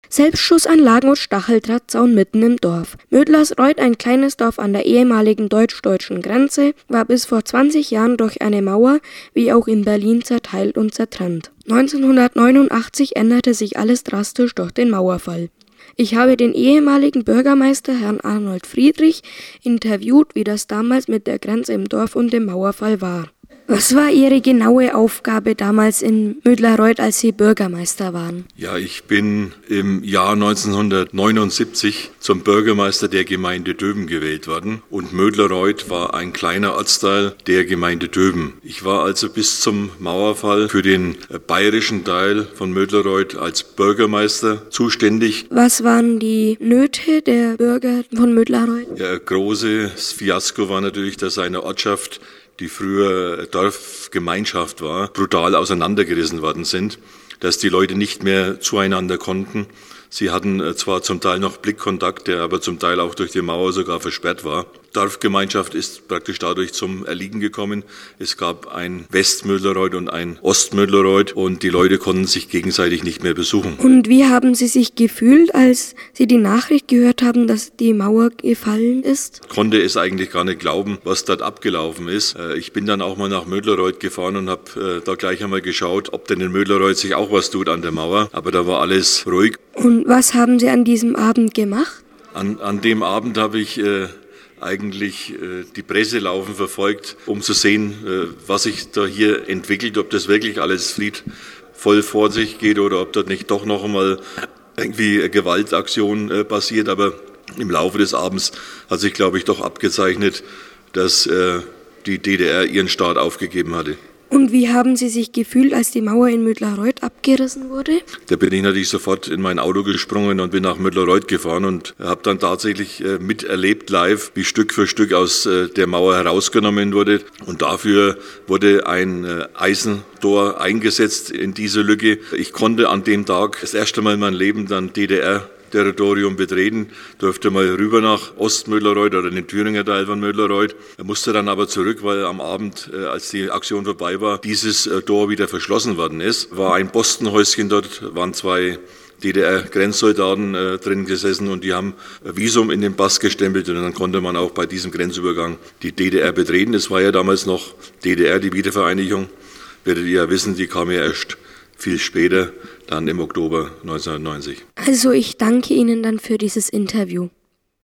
Selbstschussanlagen und Stacheldrahtzaun mitten im Dorf. Mödlersreuth, ein kleines Dorf an der ehemaligen deutsch-deutschen Grenze, war bis vor 20 Jahren durch eine Mauer, wie auch in Berlin, zerteilt und zertrennt. 1989 änderte sich alles drastisch durch den Mauerfall. Ich habe den ehemaligen Bürgermeister Herrn Arnold Friedrich interviewt, wie das damals mit der Grenze im Dorf und dem Mauerfall war. Was war Ihre genaue Aufgabe damals in Mödlersreuth, als Sie Bürgermeister waren? Ja, ich bin im Jahr 1979 zum Bürgermeister der Gemeinde Döben gewählt worden und Mödlersreuth war ein kleiner Ortsteil der Gemeinde Döben. Ich war also bis zum Mauerfall für den bayerischen Teil von Mödlersreuth als Bürgermeister zuständig. Was waren die Nöte der Bürger von Mödlersreuth? Ja, ein großes Fiasko war natürlich, dass eine Ortschaft, die früher Dorfgemeinschaft war, brutal auseinandergerissen worden sind, dass die Leute nicht mehr zueinander konnten. Sie hatten zwar zum Teil noch Blickkontakt, der aber zum Teil auch durch die Mauer sogar versperrt war. Dorfgemeinschaft ist praktisch dadurch zum Erliegen gekommen. Es gab ein Westmödlersreuth und ein Ostmödlersreuth und die Leute konnten sich gegenseitig nicht mehr besuchen. Und wie haben Sie sich gefühlt, als Sie die Nachricht gehört haben, dass die Mauer gefallen ist? Konnte es eigentlich gar nicht glauben, was dort abgelaufen ist. Ich bin dann auch mal nach Mödlersreuth gefahren und habe da gleich einmal geschaut, ob denn in Mödlersreuth sich auch was tut an der Mauer. Aber da war alles ruhig. Und was haben Sie an diesem Abend gemacht? An dem Abend habe ich eigentlich die Presse laufen verfolgt, um zu sehen, was sich da hier entwickelt, ob das wirklich alles friedvoll vor sich geht oder ob dort nicht doch noch einmal irgendwie eine Gewaltaktion passiert. Aber im Laufe des Abends hat sich, glaube ich, doch abgezeichnet, dass die DDR ihren Staat aufgegeben hatte. Und wie haben Sie sich gefühlt, als die Mauer in Mödlersreuth abgerissen wurde? Da bin ich natürlich sofort in mein Auto gesprungen und bin nach Mödlersreuth gefahren und habe dann tatsächlich miterlebt live, wie Stück für Stück aus der Mauer herausgenommen wurde. Und dafür wurde ein Eisentor eingesetzt in diese Lücke. Ich konnte an dem Tag das erste Mal in meinem Leben dann DDR-Territorium betreten, durfte mal rüber nach Ostmödlersreuth oder den Thüringer Teil von Mödlersreuth. Er musste dann aber zurück, weil am Abend, als die Aktion vorbei war, dieses Tor wieder verschlossen worden ist. War ein Postenhäuschen dort, waren 2 DDR-Grenzsoldaten drin gesessen und die haben Visum in den Pass gestempelt und dann konnte man auch bei diesem Grenzübergang die DDR betreten. Es war ja damals noch DDR, die Wiedervereinigung. Werdet ihr ja wissen, die kam ja erst viel später, dann im Oktober 1990. Also ich danke Ihnen dann für dieses Interview.